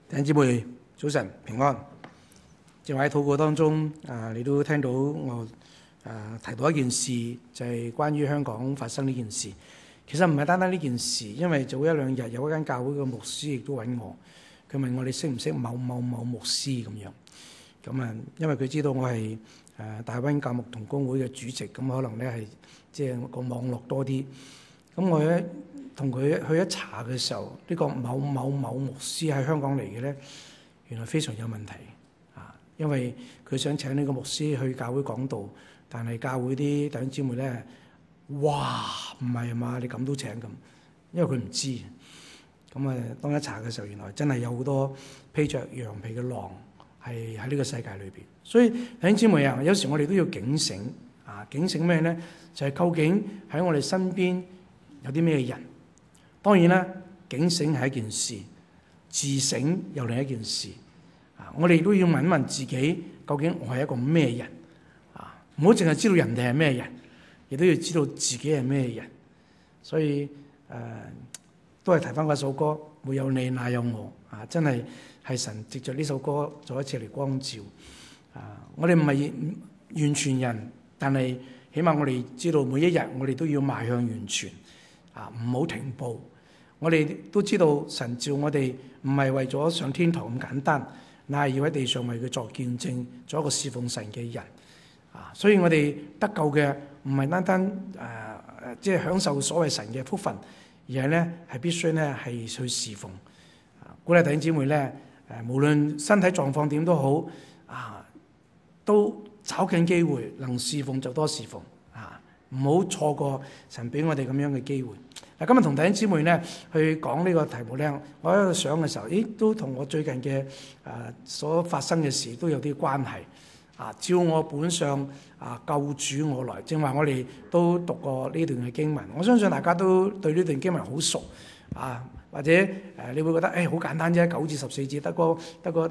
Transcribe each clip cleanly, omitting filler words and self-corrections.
弟兄姊妹，早晨平安。正話喺禱告當中，你都聽到我提到一件事，就係關於香港發生呢件事。其實唔係單單呢件事，因為早一兩日有一間教會嘅牧師亦都揾我，佢問我哋識唔識某某某牧師咁樣。咁因為佢知道我係大溫教牧同工會嘅主席，咁可能咧係即係個網絡多啲。咁我咧同佢去一查嘅時候，呢個某某某牧師喺香港嚟嘅咧，原來非常有問題啊！因為佢想請呢個牧師去教會講道，但係教會啲弟兄姊妹咧，哇，唔係嘛？你咁都請咁？因為佢唔知。咁當一查嘅時候，原來真係有好多披着羊皮嘅狼係喺呢個世界裏邊。所以弟兄姊妹啊，有時我哋都要警醒啊！警醒咩咧？就係究竟喺我哋身邊有啲咩人？當然啦，警醒係一件事，自省又另一件事。我哋都要問一問自己，究竟我係一個咩人？唔好淨係知道人哋係咩人，亦都要知道自己係咩人。所以都係提翻嗰首歌，沒有你哪有我真係神藉着呢首歌再一次嚟光照。我哋唔係完全人，但係起碼我哋知道每一日我哋都要邁向完全。唔好停步。我哋都知道神召我哋唔係為咗上天堂咁簡單，乃係要喺地上為佢作見證，做一個侍奉神嘅人。所以我哋得救嘅唔係單單即係享受所謂神嘅福分，而係咧係必須咧係去侍奉。鼓勵弟兄姊妹咧，無論身體狀況點都好，都找緊機會，能侍奉就多侍奉。唔好錯過神俾我哋咁樣嘅機會。今日同弟兄姊妹咧去講呢個題目咧，我喺度想嘅時候，都同我最近嘅所發生嘅事都有啲關係。照我本相救主我來，正話我哋都讀過呢段嘅經文，我相信大家都對呢段經文好熟。或者你會覺得好簡單啫，9至14節得個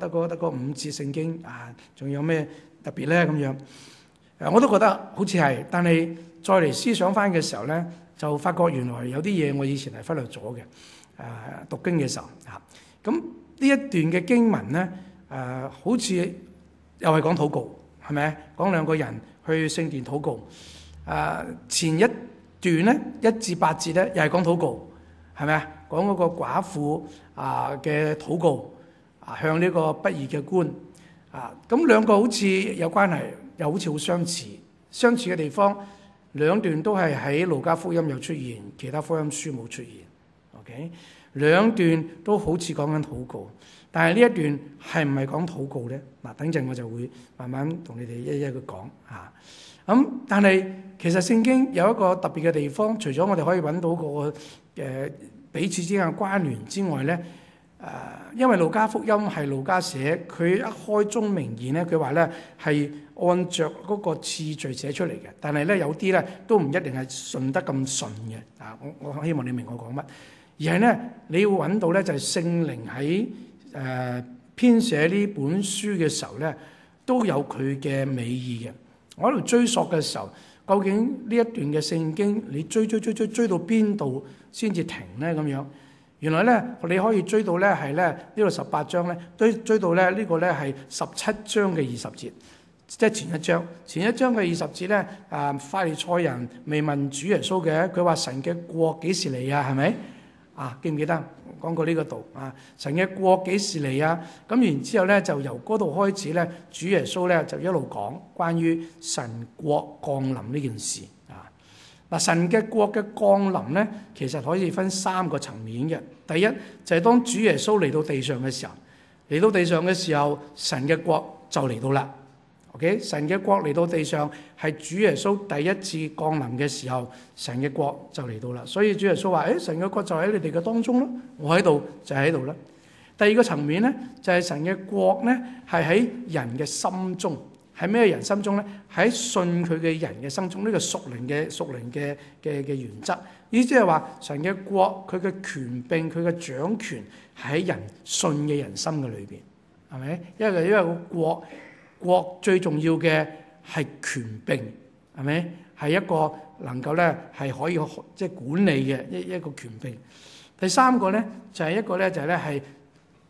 5節聖經仲有咩特別咧咁樣？我都覺得好似係，但係再嚟思想翻嘅時候咧，就發覺原來有啲嘢我以前係忽略咗嘅。讀經嘅時候咁呢一段嘅經文咧，好似又係講禱告，係咪？講兩個人去聖殿禱告。前一段咧1至8節咧，又係講禱告，係咪啊？講嗰個寡婦嘅禱告，向呢個不義嘅官。咁兩個好似有關係，又好似好相似。相似嘅地方，兩段都係喺路加福音有出現，其他福音書冇出現。OK， 兩段都好似講緊禱告，但係呢一段係唔係講禱告咧？等陣我就會慢慢同你哋一一去講嚇。但係其實聖經有一個特別嘅地方，除咗我哋可以揾到個彼此之間嘅關聯之外咧，因為路加福音係路加寫，佢一開宗明義咧，佢話咧係按着嗰個次序寫出嚟嘅。但係咧有啲咧都唔一定係順得咁順嘅。我希望你明我講乜，而係咧你要揾到咧就係聖靈喺編寫呢本書嘅時候咧，都有佢嘅美意嘅。我喺度追溯嘅時候，究竟呢一段嘅聖經你追到邊度先至停咧？咁樣原來咧你可以追到咧係咧呢度18章咧，追到咧呢個咧係17章嘅20節，即係前一章嘅20節咧。法利賽人未問主耶穌嘅，佢話神嘅國幾時嚟啊？係咪記唔記得講過呢個道神嘅國幾時嚟啊？咁然之後咧就由嗰度開始咧，主耶穌咧就一路講關於神國降臨呢件事。神嘅國嘅降臨咧，其實可以分3個層面嘅。第一就係當主耶穌嚟到地上嘅時候，神嘅國就嚟到啦。OK， 神嘅國嚟到地上係主耶穌第一次降臨嘅時候，神嘅國就嚟到啦。所以主耶穌話：神嘅國就喺你哋嘅當中咯，我喺度就喺度啦。第二個層面咧，就係神嘅國咧係喺人嘅心中。喺咩人心中咧？喺信佢嘅人嘅心中，呢個屬靈嘅原則。意思係話神嘅國，佢嘅權柄，佢嘅掌權係喺人信嘅人心嘅裏邊，係咪？因為個國最重要嘅係權柄，係咪？係一個能夠咧係可以即係管理嘅一個權柄。第三個咧就係一個咧就係咧係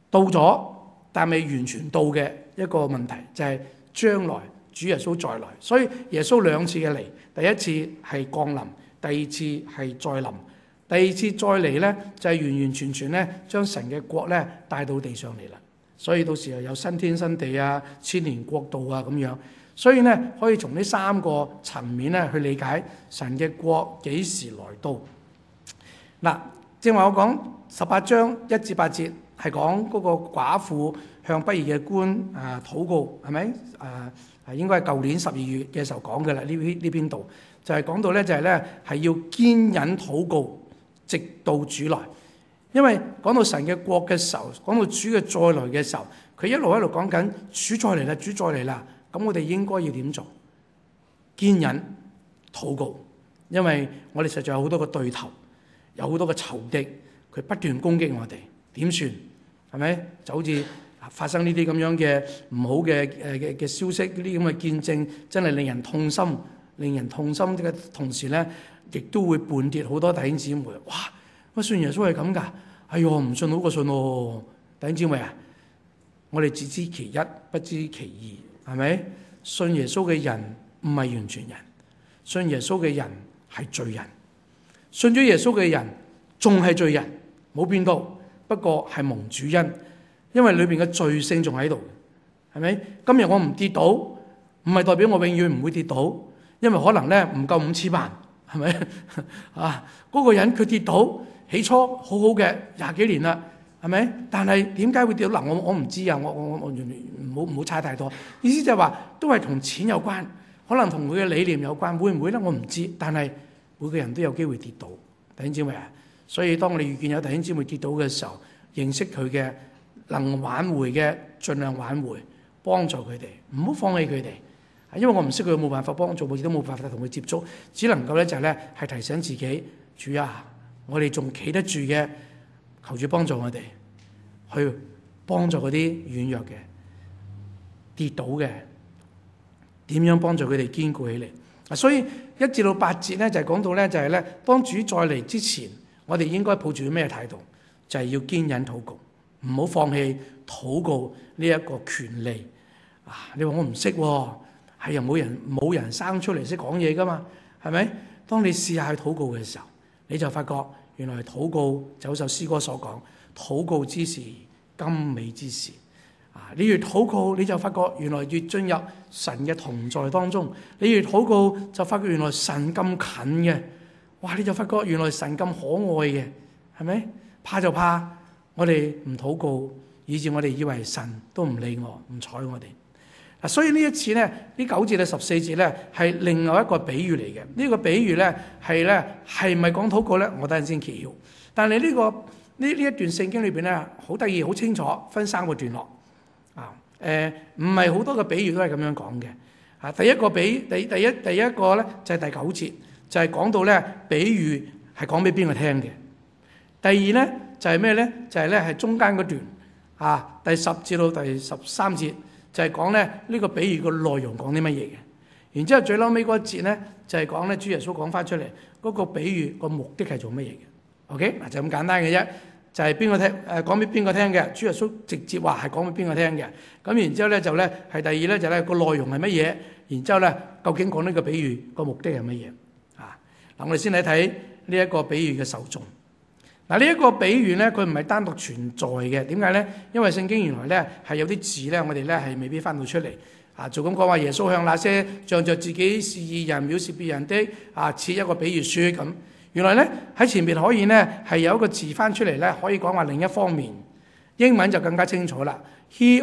到咗但未完全到嘅一個問題，就係將來主耶穌再來。所以耶穌兩次嘅嚟，第一次係降臨，第二次係再臨。第二次再嚟呢，就係完完全全咧將神嘅國咧帶到地上嚟啦。所以到時候有新天新地啊、千年國度啊咁樣。所以咧可以從呢三個層面咧去理解神嘅國幾時來到。嗱，正話我講18章1至8節係講嗰個寡婦向不義嘅官禱告，係咪？應該係舊年12月嘅時候講嘅啦。呢邊度就係講到咧，就係咧係要堅忍禱告，直到主來。因為講到神嘅國嘅時候，講到主嘅再來嘅時候，佢一路喺度講緊主再嚟啦，主再嚟啦。咁我哋應該要點做？堅忍禱告，因為我哋實在有好多個對頭，有好多個仇敵，佢不斷攻擊我哋，點算？係咪？就好似發生呢啲咁樣嘅唔好嘅消息，呢啲咁嘅見證，真係令人痛心。令人痛心嘅同時咧，亦都會絆跌好多弟兄姊妹。哇！乜信耶穌係咁㗎？哎呦，唔信好過信喎！弟兄姊妹啊，我哋只知其一，不知其二，係咪？信耶穌嘅人唔係完全人，信耶穌嘅人係罪人，信咗耶穌嘅人仲係罪人，冇變到，不過係蒙主恩，因為裏邊嘅罪性仲喺度，係咪？今日我唔跌倒，唔係代表我永遠唔會跌倒，因為可能咧唔夠5000萬，係咪？嗰個人佢跌倒，起初好好嘅20幾年啦，係咪？但係點解會跌倒？我唔知啊，我唔好猜太多。意思就係話都係同錢有關，可能同佢嘅理念有關，會唔會咧？我唔知。但係每個人都有機會跌倒，弟兄姊妹啊。所以當我哋遇見有弟兄姊妹跌倒嘅時候，認識佢嘅能挽回嘅，盡量挽回，幫助佢哋，唔好放棄佢哋。因為我唔識佢，冇辦法幫助，亦都冇辦法同佢接觸，只能夠咧就係咧係提醒自己，主啊，我哋仲企得住嘅，求主幫助我哋，去幫助嗰啲軟弱嘅、跌倒嘅，點樣幫助佢哋堅固起嚟。所以1至8節咧就係講到咧就係咧，當主再嚟之前，我哋應該抱住咩態度？就係要堅忍禱告，唔好放棄禱告呢一個權利。你話我唔識喎。係又冇人生出嚟識講嘢噶嘛，係咪？當你試下去禱告嘅時候，你就發覺原來禱告就好似首詩歌所講，禱告之時甘美之事。你越禱告，你就發覺原來越進入神嘅同在當中。你越禱告，就發覺原來神咁近嘅。哇！你就發覺原來神咁可愛嘅，係咪？怕就怕我哋唔禱告，以致我哋以為神都唔理我，唔睬我哋。所以呢一次咧，呢9節到14節咧，係另外一個比喻嚟嘅。呢個比喻咧係咪講禱告咧？我等陣先揭曉。但係呢一段聖經裏邊咧，好得意，好清楚，分3個段落。唔係好多個比喻都係咁樣講嘅。第一個咧就係第9節，就係講到咧比喻係講俾邊個聽嘅。第二咧就係咩咧？就係咧係中間嗰段第10至到第13節。就係講咧呢個比喻個內容講啲乜嘢嘅，然之後最嬲尾嗰一節咧就係講咧主耶穌講翻出嚟嗰個比喻個目的係做乜嘢嘅 ？OK 嗱就咁簡單嘅啫，就係邊個聽講俾邊個聽嘅？主耶穌直接話係講俾邊個聽嘅。咁然之後咧就咧係第二咧就咧個內容係乜嘢？然之後咧究竟講呢個比喻個目的係乜嘢？嗱我哋先睇睇呢一個比喻嘅受眾。嗱呢一個比喻咧，佢唔係單獨存在嘅。點解咧？因為聖經原來咧係有啲字咧，我哋咧係未必翻到出嚟。就咁講話，耶穌向那些仗着自己是義人藐視別人的設一個比喻說咁。原來咧喺前面可以咧係有一個字翻出嚟咧，可以講話另一方面。英文就更加清楚啦。He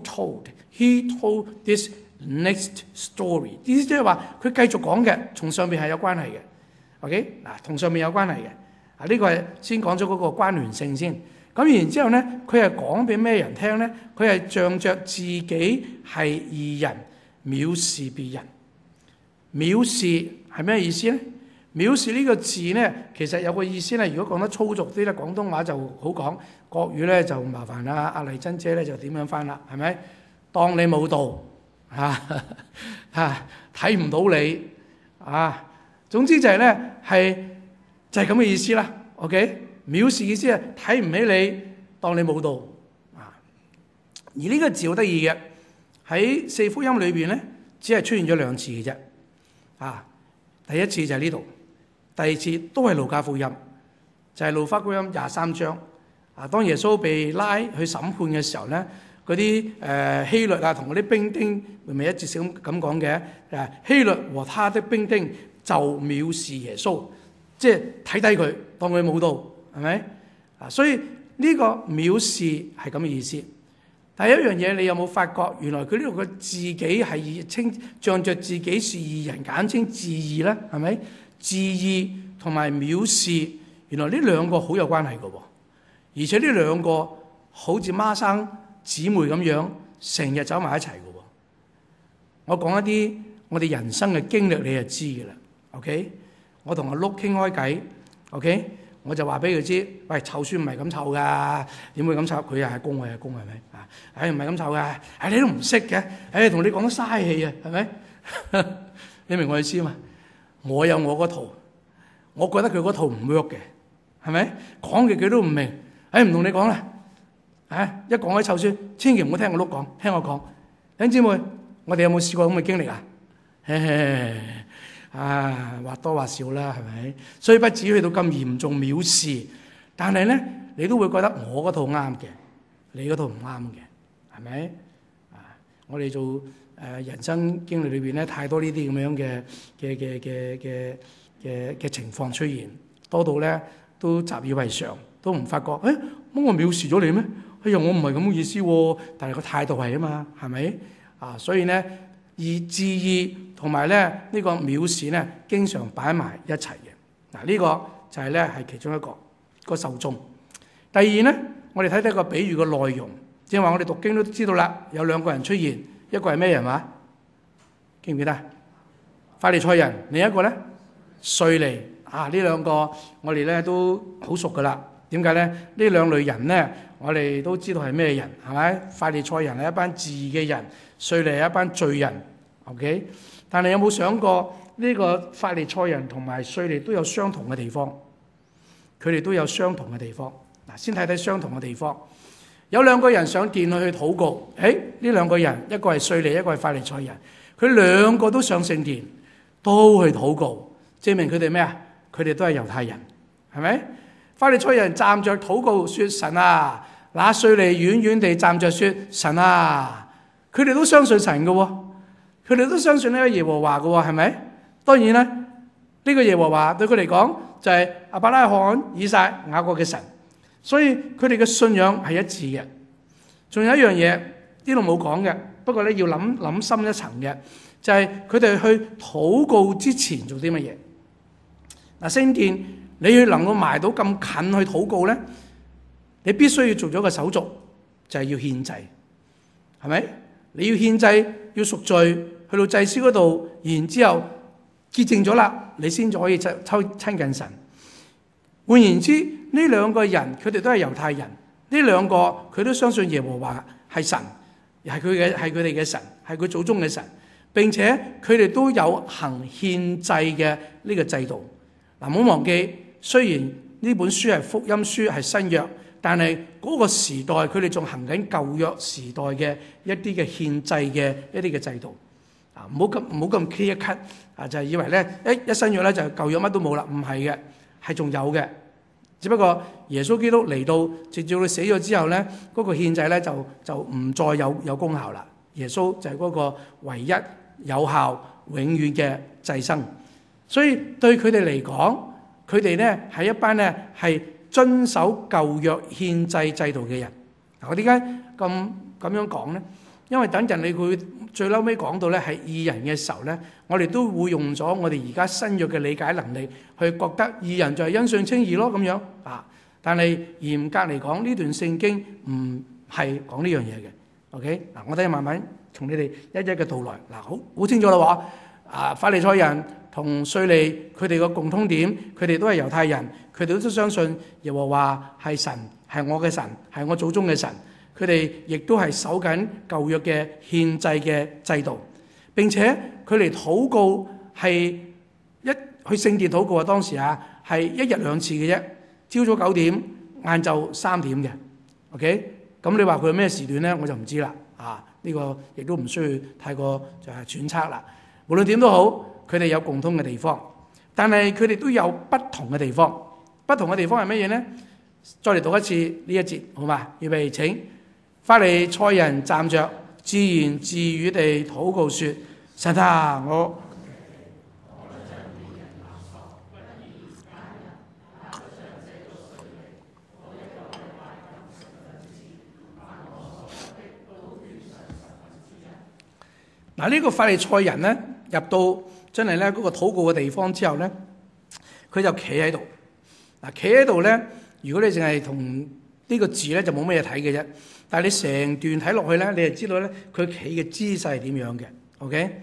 told this next story。意思即係話佢繼續講嘅，同上面係有關係嘅。OK 嗱，同上面有關係嘅。呢個係先講咗嗰個關聯性先，咁然之後咧，佢係講俾咩人聽咧？佢係仗着自己係義人，藐視別人。藐視係咩意思咧？藐視呢個字咧，其實有個意思咧。如果講得粗俗啲咧，廣東話就好講，國語咧就麻煩啦。阿麗珍姐咧就點樣翻啦？係咪？當你冇到睇唔到你總之就係咧係。就係咁嘅意思啦 ，OK？藐視意思係睇唔起你，當你冇到而呢個字好得意嘅，喺四福音裏邊咧，只係出現咗2次嘅啫。第一次就係呢度，第二次都係路加福音，就係路加福音23章。當耶穌被拉去審判嘅時候咧，嗰啲希律同嗰啲兵丁，咪一節咁講嘅。希律和他的兵丁就藐視耶穌，即係睇低佢，當佢冇到，係咪？所以呢個藐視係咁嘅意思。第一樣嘢，你有冇發覺原來佢呢度嘅自己係仗着自己是義人，簡稱自義咧，係咪？自義同埋藐視，原來呢兩個好有關係嘅喎。而且呢兩個好似孖生姊妹咁樣，成日走埋一齊嘅喎。我講一啲我哋人生嘅經歷，你就知嘅啦。OK， 我同阿碌傾開偈 ，OK， 我就話俾佢知，喂，湊孫唔係咁湊噶，點會咁湊？佢又係公，我又係公，係咪？唔係咁湊噶，你都唔識嘅，同你講得嘥氣啊，係咪？你明我意思嘛？我有我嗰套，我覺得佢嗰套唔 work 嘅，係咪？講嘅佢都唔明，唔同你講啦。一講起湊孫，千祈唔好聽我碌講，聽我講。弟兄姊妹，我哋有冇試過咁嘅經歷啊？或多或少啦，係咪？雖不至於去到咁嚴重藐視，但係咧，你都會覺得我嗰套啱嘅，你嗰套唔啱嘅，係咪？我哋做人生經歷裏邊咧，太多呢啲咁樣嘅情況出現，多到咧都習以為常，都唔發覺，乜我藐視咗你咩？我唔係咁嘅意思喎，但係個態度係啊嘛，係咪？所以咧，而自義同埋咧呢個藐視咧，經常擺埋一齊嘅。呢個就係咧係其中一個受眾。第二咧，我哋睇睇個比喻嘅內容，即係話我哋讀經都知道啦，有2個人出現，一個係咩人話？記唔記得？法利賽人，另一個咧稅吏。呢2個我哋咧都好熟噶啦。點解咧？呢2類人咧，我哋都知道係咩人，係咪？法利賽人係一班義嘅人，稅吏係一班罪人。OK， 但係有冇想過呢個法利賽人同埋稅吏都有相同嘅地方？佢哋都有相同嘅地方。先睇睇相同嘅地方。有2個人上殿去禱告。呢2個人，一個係稅吏，一個係法利賽人。佢2個都上聖殿，都去禱告，證明佢哋咩啊？佢哋都係猶太人，係咪？法利賽人站着禱告說：神啊！那稅吏遠遠地站着說：神啊！佢哋都相信神嘅喎，佢哋都相信呢個耶和華嘅喎，係咪？當然啦，呢個耶和華對佢嚟講就係亞伯拉罕、以撒、雅各嘅神，所以佢哋嘅信仰係一致嘅。仲有一樣嘢呢度冇講嘅，不過咧要諗深一層嘅，就係佢哋去禱告之前做啲乜嘢？聖殿你要能夠埋到咁近去禱告咧，你必須要做咗個手續，就係要獻祭，係咪？你要獻祭，要贖罪，去到祭司嗰度，然之後潔淨咗啦，你先至可以親近神。換言之，呢2個人佢哋都係猶太人，呢2個佢都相信耶和華係神，係佢哋嘅神，係佢祖宗嘅神，並且佢哋都有行獻祭嘅呢個制度。唔好忘記，雖然呢本書係福音書，係新約，但係嗰個時代佢哋仲行緊舊約時代嘅一啲嘅獻祭嘅一啲嘅制度。唔好咁 clear cut 就係以為咧一新約咧就舊約乜都冇啦，唔係嘅，係仲有嘅。只不過耶穌基督嚟到，直至佢死咗之後咧，嗰個獻祭咧就唔再有功效啦。耶穌就係嗰個唯一有效永遠嘅祭牲。所以對佢哋嚟講，佢哋咧係一班咧係遵守舊約獻祭制度嘅人。我點解咁樣講咧？因為等陣你會最嬲尾講到咧係義人嘅時候咧，我哋都會用咗我哋而家新約嘅理解能力去覺得義人就係因信稱義咯咁樣啊。但係嚴格嚟講，呢段聖經唔係講呢樣嘢嘅。OK，我哋慢慢從你哋一一嘅道來。好清楚啦喎。法利賽人同稅吏佢哋個共通點，佢哋都係猶太人，佢哋都相信耶和華係神，係我嘅神，係我祖宗嘅神。佢哋亦都係守緊舊約嘅獻祭嘅制度，並且佢哋禱告係去聖殿禱告啊！當時係1日2次嘅啫，朝早9點，晏晝3點嘅。OK， 咁你話佢有咩時段咧，我就唔知啦。呢個亦都唔需要太過就係揣測啦。無論點都好，佢哋有共通嘅地方，但係佢哋都有不同嘅地方。不同嘅地方係乜嘢呢？再嚟讀一次呢一節，好嘛？預備請。法利賽人站着，自言自語地禱告說：神啊，我嗱，呢個法利賽人咧入到真係咧嗰個禱告嘅地方之後咧，佢就企喺度。嗱，企喺度咧，如果你淨係同呢個字咧就冇乜嘢睇嘅啫。但係你成段睇落去咧，你就知道咧佢企嘅姿勢係點樣嘅。OK，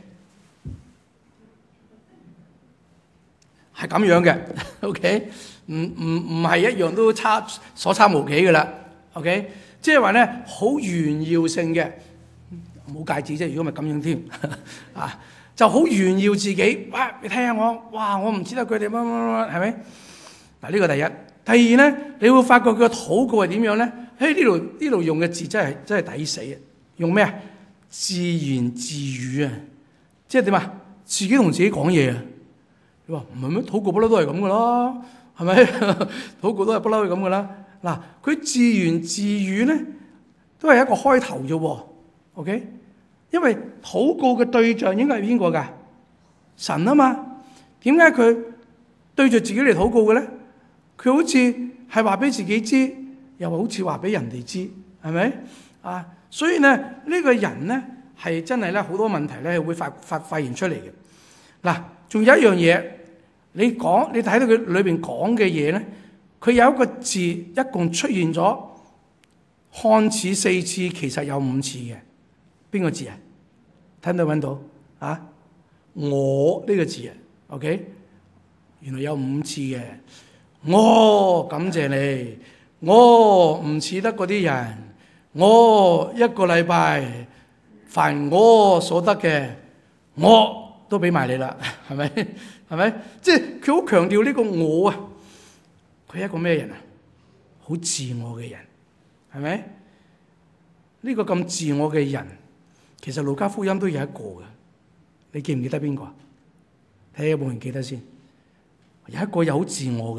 係咁樣嘅。OK， 唔係一樣都所差無幾嘅啦。OK， 即係話咧好炫耀性嘅。冇戒指啫，如果咪咁樣添就好炫耀自己。哇！你睇下我，哇！我唔知得佢哋乜乜乜，係咪？嗱，呢個第一。第二咧，你會發覺佢嘅禱告係點樣咧？呢度用嘅字真係抵死啊！用咩啊？自言自語啊！即係點啊？自己同自己講嘢啊！你話唔係咩？禱告不嬲都係咁噶啦，係咪？禱告都係不嬲係咁噶啦。嗱，佢自言自語咧，都係一個開頭啫喎。OK， 因為禱告嘅對象應該係邊個㗎？神啊嘛。點解佢對住自己嚟禱告嘅咧？佢好似係話俾自己知，又好似話俾人哋知，係咪？所以咧呢個人咧係真係咧好多問題咧會發現出嚟嘅。嗱，仲有一樣嘢，你睇到佢裏邊講嘅嘢咧，佢有一個字一共出現咗看似4次，其實有5次嘅。邊個字啊？睇到揾到我呢個字啊 ，OK， 原來有5次嘅。我感謝你，我唔似得嗰啲人，我一個禮拜凡我所得嘅，我都俾埋你啦，係咪？係咪？即係佢好強調呢個我啊，佢係一個咩人啊？好自我嘅人，係咪？呢個咁自我嘅人。其實路加福音都有一個嘅，你記唔記得邊個啊？睇下有冇人記得先。有一個又好自我嘅，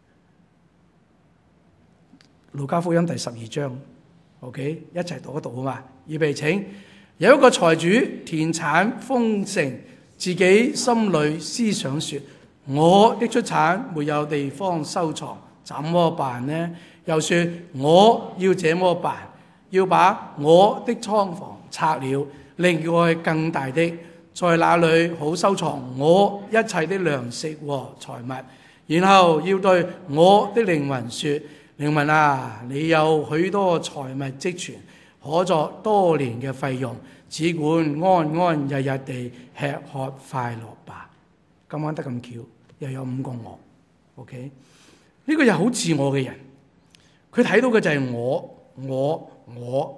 路加福音第12章 ，OK， 一齊讀一讀好嘛？預備請。有一個財主田產豐盛，自己心裏思想說：我的出產沒有地方收藏，怎麼辦呢？又說：我要這麼辦，要把我的倉房拆了，另外更大的，在那裏好收藏我一切的糧食和財物。然後要對我的靈魂說：靈魂啊，你有許多財物積存，可作多年嘅費用，只管安安日日地吃喝快樂吧。今晚得咁巧，又有5個我。OK， 呢個又好自我嘅人，佢睇到嘅就係我。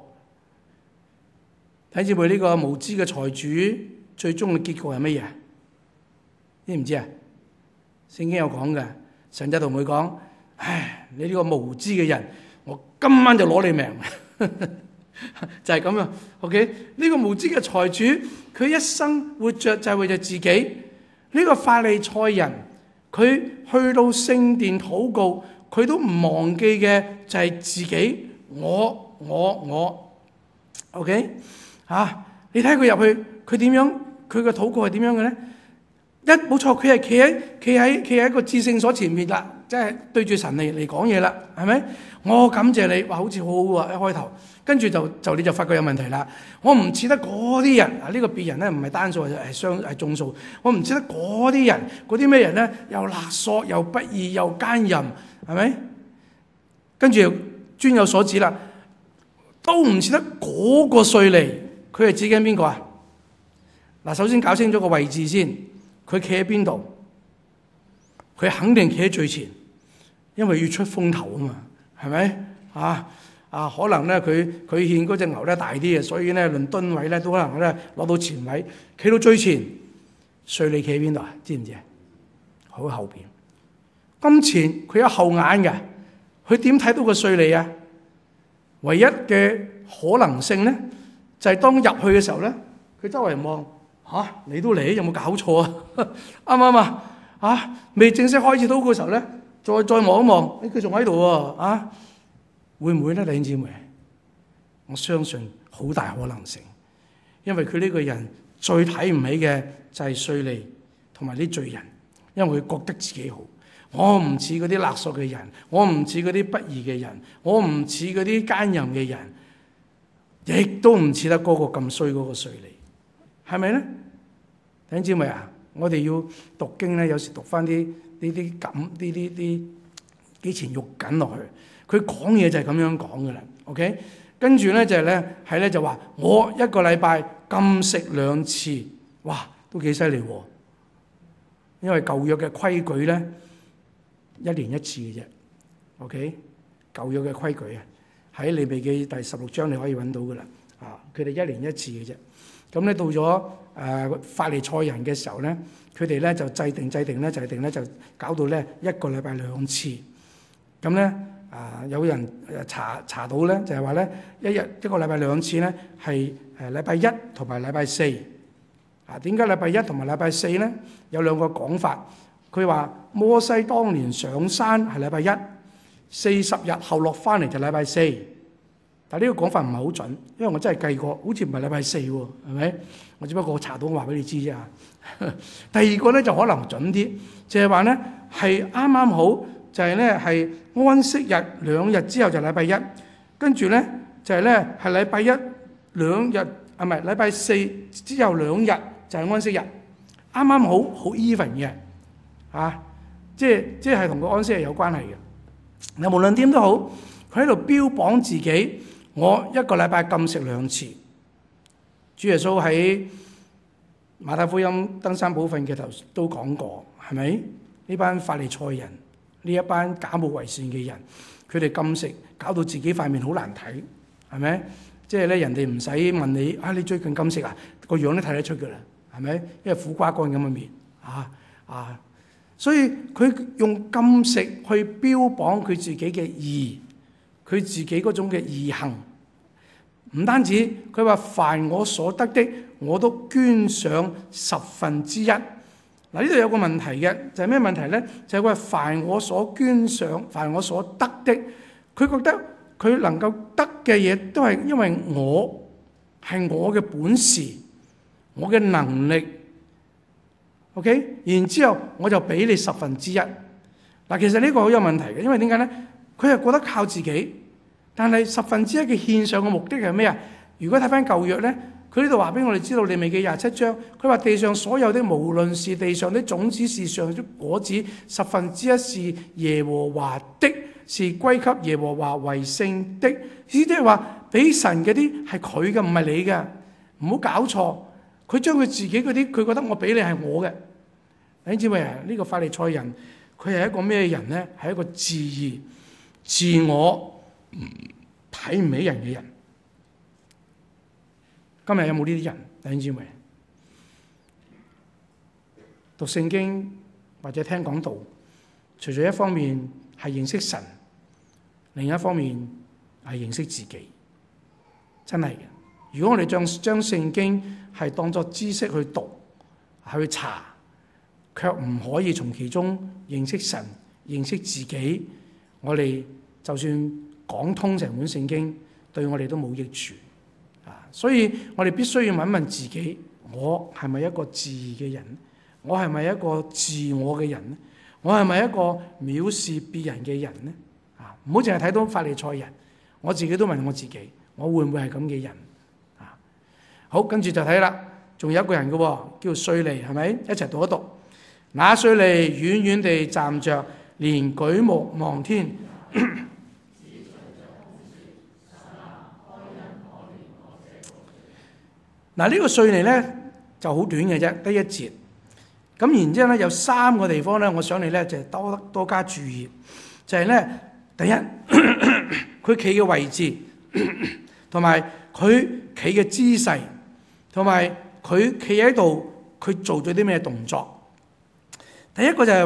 睇住佢呢個無知嘅財主，最終嘅結局係乜嘢？知唔知啊？聖經有講嘅，神就同佢講：唉，你呢個無知嘅人，我今晚就攞你命。就係咁樣。OK， 呢個無知嘅財主，佢一生活着就係為咗自己。呢個法利賽人，佢去到聖殿禱告，佢都唔忘記嘅就係自己，我。OK。你睇佢入去，佢點樣？佢嘅禱告係點樣嘅咧？冇錯，佢係企喺一個至聖所前面啦，即係對住神嚟講嘢啦，係咪？我感謝你，哇，好似好好啊！一開頭，跟住你就發覺有問題啦。我唔似得嗰啲人，呢個別人咧唔係單數，係眾數。我唔似得嗰啲人，嗰啲咩人咧？又勒索，又不義，又奸淫，係咪？跟住專有所指啦，都唔似得嗰個稅吏。佢係指緊邊個啊？嗱，首先搞清楚個位置先。佢企喺邊度？佢肯定企喺最前，因為要出風頭啊嘛，係咪？可能咧佢獻嗰隻牛咧大啲嘅，所以咧論噸位咧都可能咧攞到前位，企到最前。稅吏企喺邊度啊？知唔知啊？好後邊。金錢佢有後眼嘅，佢點睇到個稅吏啊？ 唯一嘅可能性咧，就係當入去嘅時候咧，佢周圍望嚇，你都嚟，有冇搞錯啊？啱唔啱啊？未正式開始禱告嘅時候咧，再望一望，佢仲喺度喎，會唔會咧，弟兄姊妹？我相信好大可能性，因為佢呢個人最睇唔起嘅就係稅吏同埋啲罪人，因為佢覺得自己好。我唔似嗰啲勒索嘅人，我唔似嗰啲不義嘅人，我唔似嗰啲奸淫嘅人，亦都唔似得嗰個咁衰嗰個稅吏，係咪咧？弟兄姊妹啊，我哋要讀經咧，有時讀翻啲幾錢肉緊落去。佢講嘢就係咁樣講噶啦 ，OK？ 跟住咧就係咧就話我一個禮拜禁食2次，哇，都幾犀利喎！因為舊約嘅規矩咧，1年1次嘅啫 ，OK？ 舊約嘅規矩啊，喺利未記第16章你可以揾到噶啦，佢哋1年1次嘅啫。咁咧到咗法利賽人嘅時候咧，佢哋咧就制定咧就搞到咧一個禮拜2次。咁咧有人查到咧，就係話咧一個禮拜2次咧係禮拜1同埋禮拜4。點解禮拜1同埋禮拜4咧？有兩個講法。佢話摩西當年上山係禮拜1，40日後落翻嚟就禮拜4。但係呢個講法唔係好準，因為我真係計過，好似唔係禮拜4喎，係咪？我只不過查到我話俾你知啫。第二個咧就可能準啲，就係話咧係啱啱好，就係咧係安息日2日之後就禮拜1，跟住咧就係咧係禮拜1 2日，唔係禮拜4之後2日就係安息日，啱啱好 even 嘅，即係同個安息日有關係嘅。嗱，無論點都好，佢喺度標榜自己。我一個禮拜禁食2次。主耶穌喺馬太福音登山寶訓嘅頭都講過，係咪？呢班法利賽人，呢一班假冒為善嘅人，佢哋禁食搞到自己塊面好難睇，係咪？即係咧，人哋唔使問你，你最近禁食啊？個樣都睇得出㗎啦，係咪？因為苦瓜乾咁嘅面，所以佢用禁食去標榜佢自己嘅義。佢自己嗰種嘅義行，唔單止佢話凡我所得的，我都捐上1/10。嗱，呢度有個問題嘅，就係咩問題咧？就係佢話凡我所捐上，凡我所得的，佢覺得佢能夠得嘅嘢都係因為我係我嘅本事，我嘅能力 ，OK？ 然之後我就俾你1/10。嗱，其實呢個好有問題嘅，因為點解咧？佢係覺得靠自己，但係1/10嘅獻上嘅目的係咩啊？如果睇翻舊約咧，佢呢度話俾我哋知道，利未記27章，佢話地上所有的，無論是地上的種子，是上的果子，1/10是耶和華的，是歸給耶和華為聖的。意思即係話俾神嗰啲係佢嘅，唔係你嘅，唔好搞錯。佢將佢自己嗰啲，佢覺得我俾你係我嘅。你知唔知啊？呢個法利賽人，佢係一個咩人咧？係一個自義、自我睇唔起人嘅人。今日有冇呢啲人？弟兄姊妹，讀聖經或者聽講道，除咗一方面係認識神，另一方面係認識自己，真係嘅。如果我哋將聖經係當作知識去讀、去查，卻唔可以從其中認識神、認識自己，我哋就算講通成本聖經，對我哋都冇益處。所以我哋必須要問一問自己：我係咪一個自義嘅人？我係咪一個自我嘅人？我係咪一個藐視別人嘅人呢？唔好淨係睇到法利賽人，我自己都問我自己：我會唔會係咁嘅人？好，跟住就睇啦。仲有一個人嘅，叫稅吏，係咪？一齊讀一讀。那稅吏遠遠地站着，連舉目望天。嗱，呢個稅吏咧就好短嘅啫，得一節。咁然之後咧有3個地方咧，我想你咧就多加注意，就係咧第一，佢企嘅位置，同埋佢企嘅姿勢，同埋佢企喺度，佢做咗啲咩動作。第一個就係話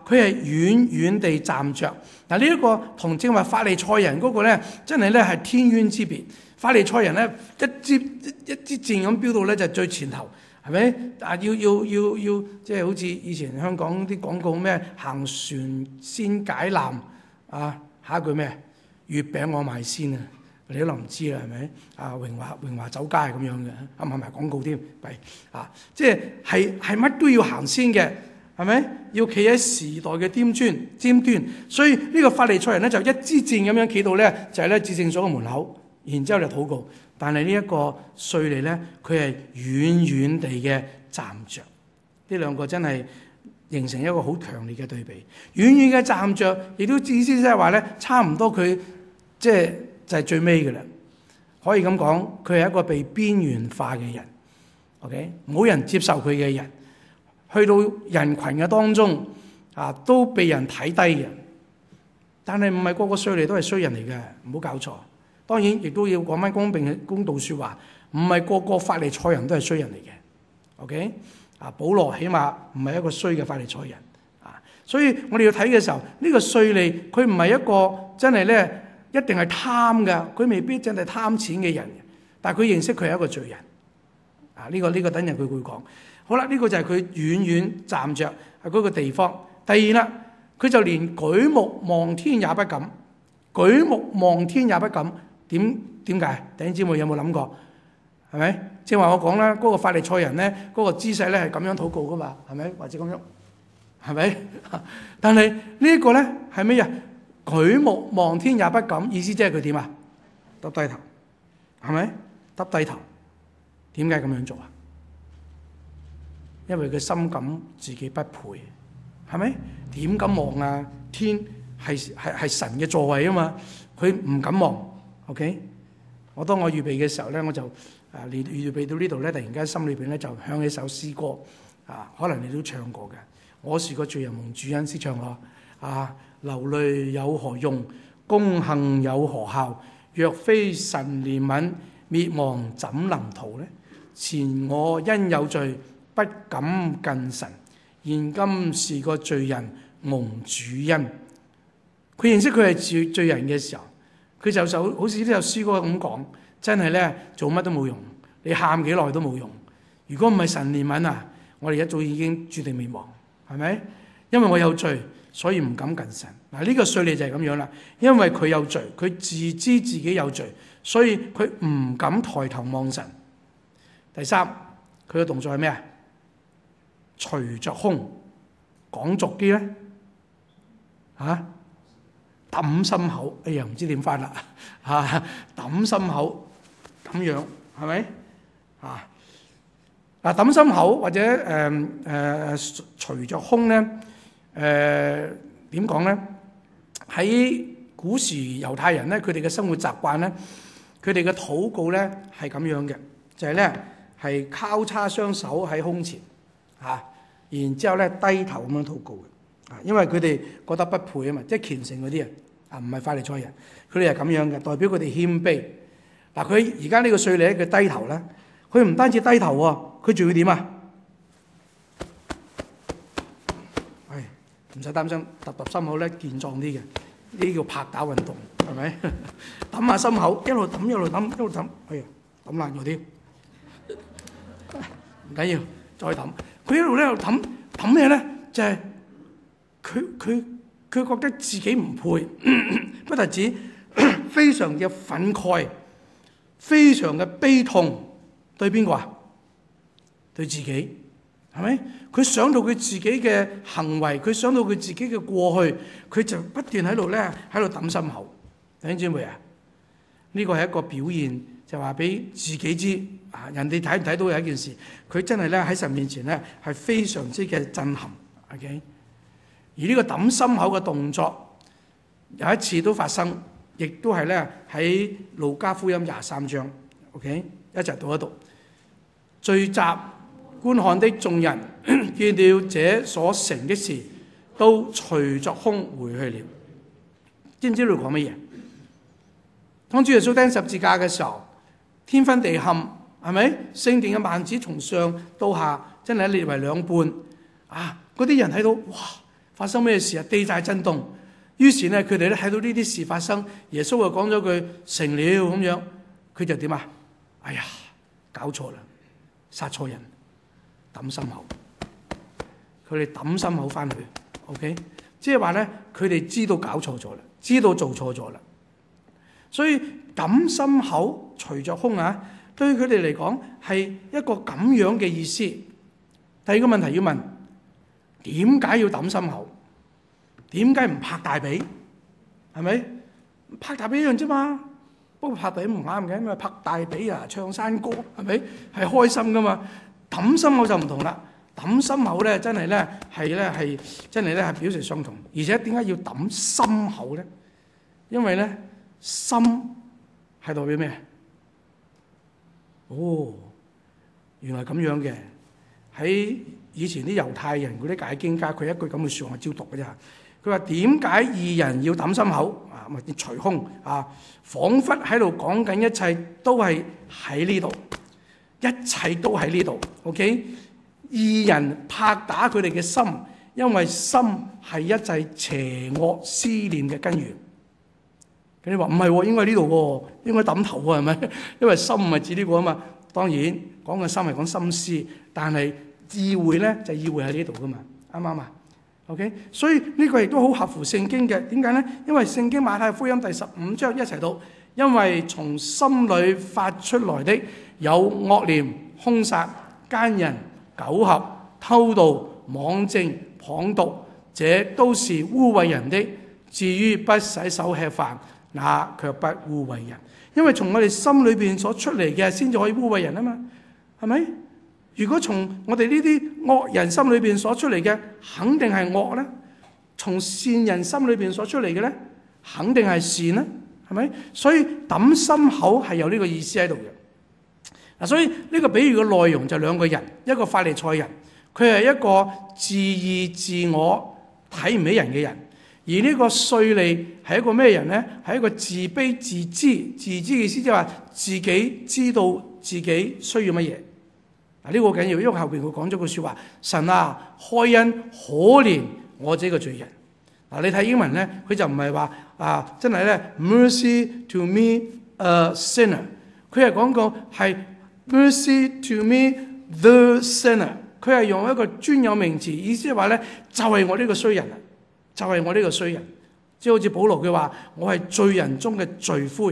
佢係遠遠地站着。嗱，呢一個同正話法利賽人嗰個咧，真係咧係天淵之別。法利賽人咧一支箭咁飆到咧就最前頭，係咪？啊，要即係好似以前香港啲廣告咩行船先解難啊，下一句咩月餅我賣先啊！你都唔知啦，係咪？啊，榮華酒家係咁樣嘅，啱唔啱埋廣告添？啊，即係乜都要行先嘅，係咪？要企喺時代嘅尖端，所以呢個法利賽人咧就一支箭咁樣企到咧，就係咧至聖所嘅門口，然之後就禱告。但係呢一個稅吏咧，佢係遠遠地嘅站着。呢兩個真係形成一個好強烈嘅對比。遠遠嘅站着，亦都意思即係話咧，差唔多佢即係。就係最尾嘅啦，可以咁講，佢係一個被邊緣化嘅人 ，OK， 冇人接受佢嘅人，去到人群嘅當中啊，都被人睇低嘅。但係唔係個個稅吏都係衰人嚟嘅，唔好搞錯。當然亦都要講翻公道説話，唔係個個法利賽人都係衰人嚟嘅。OK， 啊，保羅起碼唔係一個衰嘅法利賽人啊，所以我哋要睇嘅時候，呢個稅吏佢唔係一個真係咧。一定係貪噶，佢未必真係貪錢嘅人，但係佢認識佢係一個罪人。啊，呢個等陣佢會講。好啦，呢個就係佢遠遠站着喺嗰個地方。第二啦，佢就連舉目望天也不敢，舉目望天也不敢。點解？弟兄姊妹有冇諗過？係咪？正話我講啦，嗰個法利賽人咧，嗰個姿勢咧係咁樣禱告噶嘛，係咪？或者咁樣，係咪？但係呢一個咧係咩呀？舉目望天也不敢，意思即係佢點啊？耷低頭，係咪？耷低頭，點解咁樣做啊？因為佢深感自己不配，係咪？點敢望啊？天係神嘅座位啊嘛，佢唔敢望。OK， 當我預備嘅時候咧，我就預備到呢度咧，突然間心裏邊咧就響起首詩歌啊，可能你都唱過嘅。我是個罪人蒙主恩，識唱咯啊！流淚有何用？公行有何效？若非神憐憫，滅亡怎能逃呢？前我因有罪，不敢近神，現今是個罪人，蒙主恩。佢認識佢係罪人嘅時候，佢就好似呢首詩歌咁講，真係咧做乜都冇用，你喊幾耐都冇用。如果唔係神憐憫啊，我哋一早已經注定滅亡，係咪？因為我有罪。所以唔敢近神。嗱，呢個稅吏就係咁樣啦，因為佢有罪，佢自知自己有罪，所以佢唔敢抬頭望神。第三，佢嘅動作係咩啊？捶着胸，講俗啲咧嚇，揼心口。哎呀，唔知點翻啦嚇，揼心口咁樣係咪啊？嗱，揼心口或者捶着胸咧。點講咧？喺古時猶太人咧，佢哋嘅生活習慣咧，佢哋嘅禱告咧係咁樣嘅，就係咧係交叉雙手喺胸前嚇，然之後咧低頭咁樣禱告嘅，因為佢哋覺得不配啊嘛，即係虔誠嗰啲人啊，唔係法利賽人，佢哋係咁樣嘅，代表佢哋謙卑。嗱，佢而家呢個稅吏咧，佢低頭咧，佢唔單止低頭喎，佢仲要點啊？唔使擔心，揼心口咧健壯啲嘅，呢啲叫拍打運動，係咪？揼下心口，一路揼一路揼一路揼，哎呀，揼爛咗啲，唔緊要，再揼。佢一路咧揼咩咧？就係佢覺得自己唔配，不但止非常嘅憤慨，非常嘅悲痛，對邊個啊？對自己。係咪？佢想到佢自己嘅行為，佢想到佢自己嘅過去，佢就不斷喺度咧喺度揼心口。弟兄姊妹啊，呢個係一個表現，就話俾自己知啊，人哋睇唔睇到有一件事，佢真係咧喺神面前咧係非常之嘅震撼。OK， 而呢個揼心口嘅動作有一次都發生，亦都係咧喺路加福音23章。OK， 一齊讀一讀，聚集觀看的眾人見了這所成的事，都捶着胸回去了。知唔知道講乜嘢？當主耶穌釘十字架嘅時候，天昏地暗，係咪？聖殿嘅幔子從上到下真係裂為兩半啊！嗰啲人睇到，哇！ 發生咩事啊？地大震動。於是咧，佢哋咧睇到呢啲事發生，耶穌就講咗句成了咁樣，佢就點啊？哎呀，搞錯啦，殺錯人，抌心口。佢哋抌心口翻去 ，OK， 即係話咧，佢哋知道搞錯咗啦，知道做錯咗啦。所以抌心口隨着空啊，對佢哋嚟講係一個咁樣嘅意思。第二個問題要問：點解要抌心口？點解唔拍大髀？係咪拍大髀一樣啫嘛？不過拍大髀唔啱嘅，因為拍大髀啊，唱山歌係咪係開心噶嘛？抌心口就唔同啦。抌心口咧，真係真係表示相同。而且點解要抌心口咧？因為咧心係代表咩？哦，原來咁樣嘅。喺以前啲猶太人嗰啲解經家，佢一句咁嘅説話，我照讀嘅啫。佢話點解義人要抌心口啊？咪捶胸啊！彷彿喺度講緊一切都係喺呢度，一切都喺呢度。OK， 義人拍打佢哋嘅心，因為心係一切邪惡思念嘅根源。咁你話唔係喎，應該喺呢度喎，應該抌頭喎，係咪？因為心唔係指呢個啊嘛。當然講嘅心係講心思，但係意會咧就意會喺呢度噶嘛，啱唔啱啊？OK， 所以呢個亦都好合乎聖經嘅。點解呢？因為聖經馬太福音第15章一齊讀，因為從心裏發出來的有惡念、兇殺、奸人、苟合、偷盜、妄證、謗讟，這都是污穢人的。至於不洗手吃飯，那卻不污穢人。因為從我哋心裏邊所出嚟嘅，先至可以污穢人啊嘛，係咪？如果從我哋呢啲惡人心裏邊所出嚟嘅，肯定係惡咧；從善人心裏邊所出嚟嘅咧，肯定係善咧，係咪？所以抌心口係有呢個意思喺度嘅。嗱，所以呢個比喻嘅內容就兩個人，一個法利賽人，佢係一個自義自我、睇唔起人嘅人；而呢個稅吏係一個咩人咧？係一個自卑自知，自知嘅意思即係話自己知道自己需要乜嘢。呢個好緊要，因為後邊佢講咗句説話：神啊，開恩可憐我這個罪人。嗱，你睇英文咧，佢就唔係話真係咧 mercy to me a sinner， 佢係講個係 mercy to me the sinner， 佢係用一個專有名詞，意思係話咧就係我呢個衰人啊，就係我呢個衰人，即係好似保羅佢話我係罪人中嘅罪魁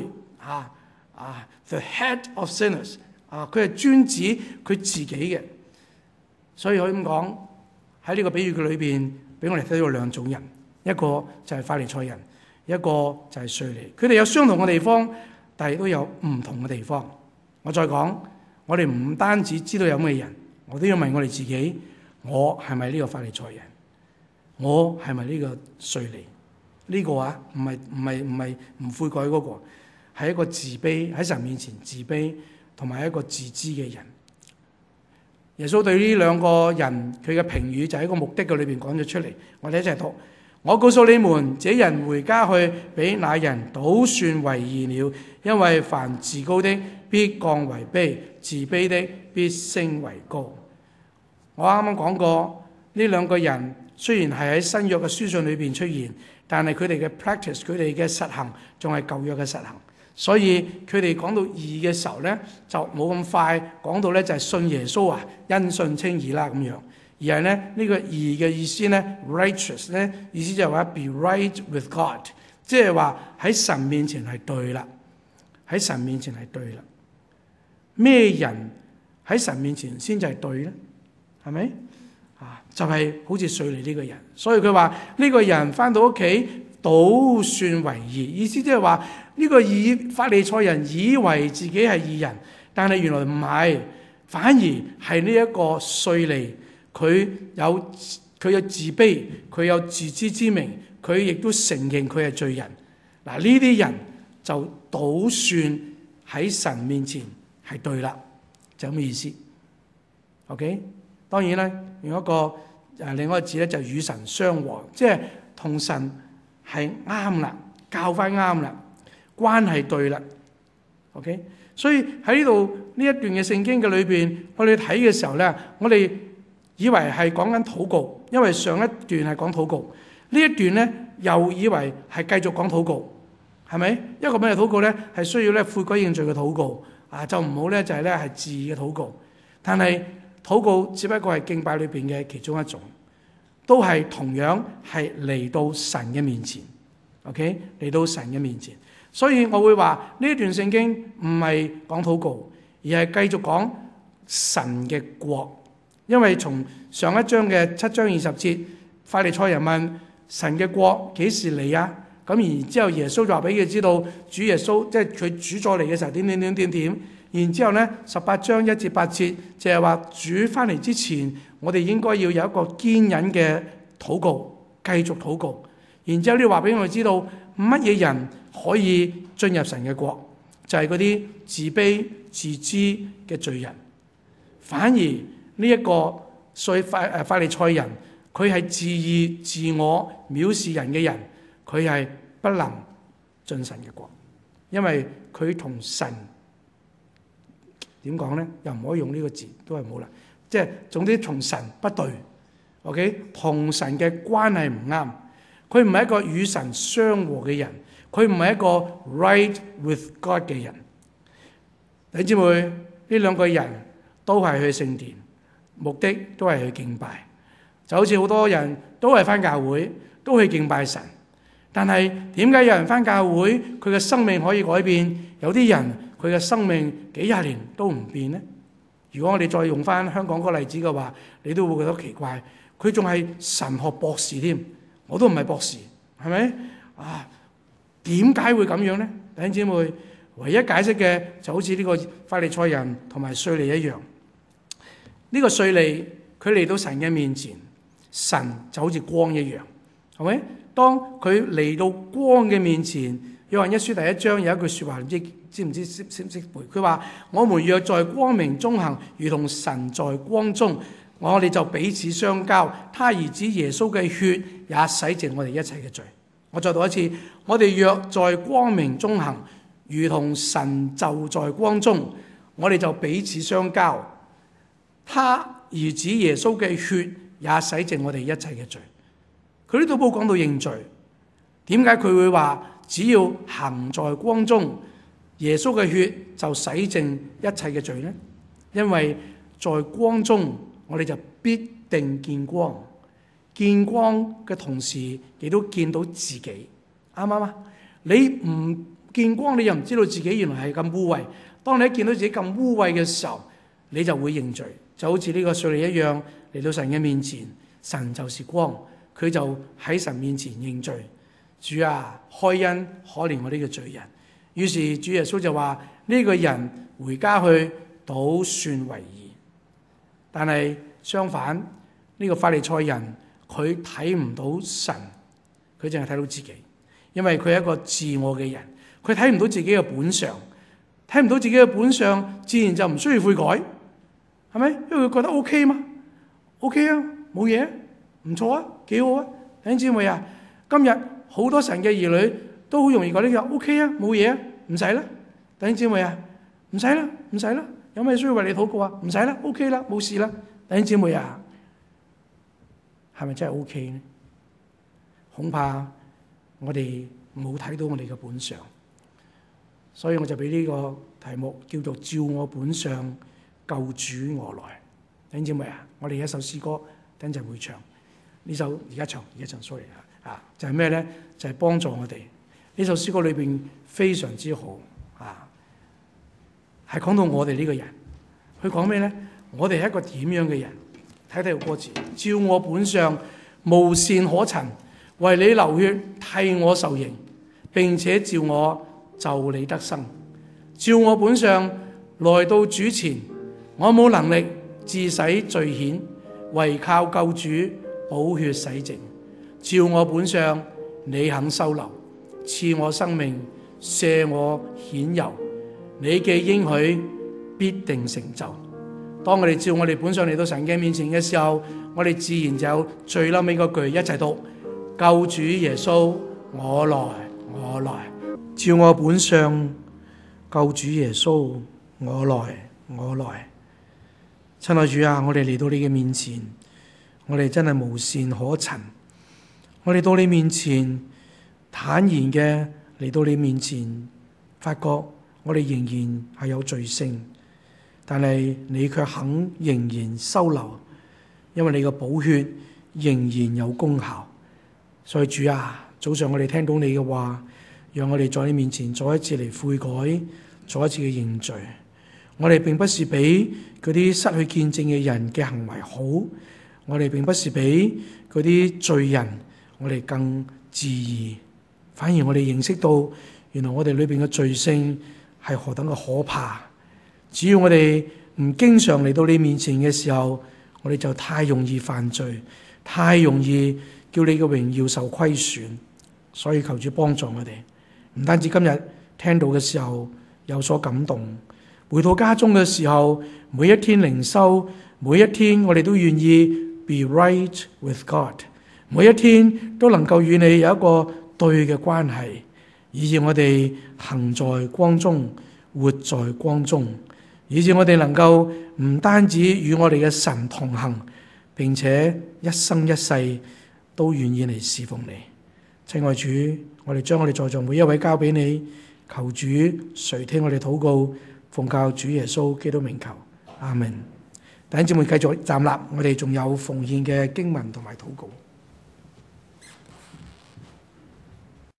，the head of sinners。佢係專指佢自己嘅，所以可以咁講，喺呢個比喻嘅裏邊，俾我哋睇到兩種人，一個就係法利賽人，一個就係稅吏。佢哋有相同嘅地方，但係都有唔同嘅地方。我再講，我哋唔單止知道有咩人，我都要問我哋自己：我係咪呢個法利賽人？我係咪呢個稅吏？呢個唔係唔悔改嗰個，係一個自卑喺神面前自卑，同埋一個自知嘅人。耶穌對呢兩個人佢嘅評語就喺個目的嘅裏邊講咗出嚟，我哋一齊讀。我告訴你們，這人回家去，比那人倒算為義了。因為凡自高的必降為卑，自卑的必升為高。我啱啱講過，呢兩個人雖然係喺新約嘅書信裏邊出現，但係佢哋嘅 practice， 佢哋嘅實行仲係舊約嘅實行。所以佢哋講到義嘅時候咧，就冇咁快講到咧就係信耶穌啊，因信稱義啦咁樣。而係咧呢個義嘅意思咧 ，righteous 咧意思就係話 be right with God， 即係話喺神面前係對啦，喺神面前係對啦。咩人喺神面前先至係對咧？係咪？就係好似稅吏呢個人。所以佢話呢個人返到屋企倒算為義，意思即係話呢個法利賽人以為自己係義人，但係原來唔係，反而係呢一個稅吏，佢有自卑，佢有自知之明，佢亦都承認佢係罪人。嗱，呢啲人就倒算喺神面前係對啦，就咁嘅意思。OK， 當然咧用一個另外一個字咧就與神相和，即係同神係啱啦，教翻啱啦，關係對啦。OK， 所以喺呢度呢一段嘅聖經嘅裏邊，我哋睇嘅時候咧，我哋以為係講緊禱告，因為上一段係講禱告，呢一段咧又以為係繼續講禱告，係咪？一個咩禱告咧？係需要咧悔改認罪嘅禱告啊，就唔好咧就係咧係自義嘅禱告。但係禱告只不過係敬拜裏邊嘅其中一種，都係同樣係嚟到神嘅面前。OK， 嚟到神嘅面前。所以我會話呢一段聖經唔係講禱告，而係繼續講神嘅國。因為從上一章嘅7章20節，法利賽人問神嘅國幾時嚟啊？咁然之後耶穌就話俾佢知道，主耶穌即係佢主再嚟嘅時候點。然之後咧18章1至8節就係話主翻嚟之前，我哋應該要有一個堅忍嘅禱告，繼續禱告。然之後呢話俾我哋知道乜嘢人可以進入神嘅國，就係嗰啲自卑自知嘅罪人。反而呢一個法利賽人，佢係自義自我藐視人嘅人，佢係不能進神嘅國，因為佢同神點講咧？又唔可以用呢個字，都係冇啦。即係總之同神不對 ，OK， 同神嘅關係唔啱。佢唔係一個與神相和嘅人，佢唔係一個 right with God 嘅人。弟兄姊妹，呢兩個人都係去聖殿，目的都係去敬拜，就好似好多人都係返教會，都去敬拜神。但係點解有人返教會，佢嘅生命可以改變；有啲人佢嘅生命幾廿年都唔變呢？如果我哋再用返香港嗰個例子嘅話，你都會覺得奇怪。佢仲係神學博士添，我都唔係博士，係咪？啊，點解會咁樣呢？弟兄姊妹，唯一解釋嘅就好似呢個法利賽人同埋稅吏一樣。呢個稅吏佢嚟到神嘅面前，神就好似光一樣，係咪？當佢嚟到光嘅面前，約翰一書第1章有一句說話，唔知識唔識背？佢話：我們若在光明中行，如同神在光中，我哋就彼此相交。他兒子耶穌嘅血也洗淨我哋一切嘅罪。我再讀一次：我哋若在光明中行，如同神就在光中，我哋就彼此相交。他兒子耶穌嘅血也洗淨我哋一切嘅罪。佢呢度冇講到認罪，點解佢會話只要行在光中，耶穌嘅血就洗淨一切嘅罪呢？因為在光中，我哋就必定見光，見光嘅同時亦都見到自己，啱唔啱啊？你唔見光，你又唔知道自己原來係咁污穢。當你一見到自己咁污穢嘅時候，你就會認罪，就好似呢個稅吏一樣，嚟到神嘅面前，神就是光。佢就喺神面前認罪，主啊，開恩可憐我呢個罪人。於是主耶穌就話：呢個人回家去，倒算為義。但係相反，呢個法利賽人佢睇唔到神，佢淨係睇到自己，因為佢係一個自我嘅人，佢睇唔到自己嘅本相，睇唔到自己嘅本相，自然就唔需要悔改，係咪？因為佢覺得 OK 嘛 ，OK 啊，冇嘢。唔錯啊，幾好啊！弟兄姊妹啊，今日好多神嘅兒女都好容易講呢個 OK 啊，冇嘢啊，唔使啦。弟兄姊妹啊，唔使啦，唔使啦，有咩需要為你禱告啊？唔使啦 ，OK 啦，冇事啦。弟兄姊妹啊，係咪真係 OK 呢？恐怕我哋冇睇到我哋嘅本相，所以我就俾呢個題目叫做照我本相，救主我來。弟兄姊妹啊，我哋有一首詩歌，等陣會唱。呢首而家唱 sorry 啊，就係咩咧？就係幫助我哋。呢首詩歌裏邊非常之好啊，係講到我哋呢個人。佢講咩咧？我哋係一個點樣嘅人？睇睇個歌詞：照我本相，無善可陳，為你流血，替我受刑，並且照我就你得生。照我本相，來到主前，我冇能力治洗罪愆，唯靠救主寶血洗淨。照我本相，你肯收留，賜我生命，赦我愆尤。你嘅應許必定成就。當我哋照我哋本相嚟到神嘅面前嘅時候，我哋自然就有最後尾嗰句一齊讀：救主耶穌，我來，我來。照我本相，救主耶穌，我來，我來。親愛主啊，我哋嚟到你嘅面前， 我哋真係無善可陳。我哋到你面前坦然嘅嚟到你面前，發覺我哋仍然係有罪性，但係你卻肯仍然收留，因為你嘅寶血仍然有功效。所以主啊，早上我哋聽到你嘅話，讓我哋在你面前再一次嚟悔改，再一次嘅認罪。我哋並不是比嗰啲失去見證嘅人嘅行為好，我哋並不是比嗰啲罪人我哋更自義，反而我哋認識到原來我哋裏邊嘅罪性係何等嘅可怕。只要我哋唔經常嚟到你面前嘅時候，我哋就太容易犯罪，太容易叫你嘅榮耀受虧損。所以求主幫助我哋，唔單止今日聽到嘅時候有所感動，回到家中嘅時候，每一天靈修，每一天我哋都願意 be right with God， 每一天都能夠與你有一個對嘅關係，以致我哋行在光中，活在光中，以致我哋能夠唔單止與我哋嘅神同行，並且一生一世都願意嚟侍奉你。親愛主，我哋將我哋在座每一位交俾你，求主垂聽我哋禱告，奉靠主耶穌基督名求，阿們。弟兄姊妹繼續站立，我哋仲有奉獻嘅經文同埋禱告。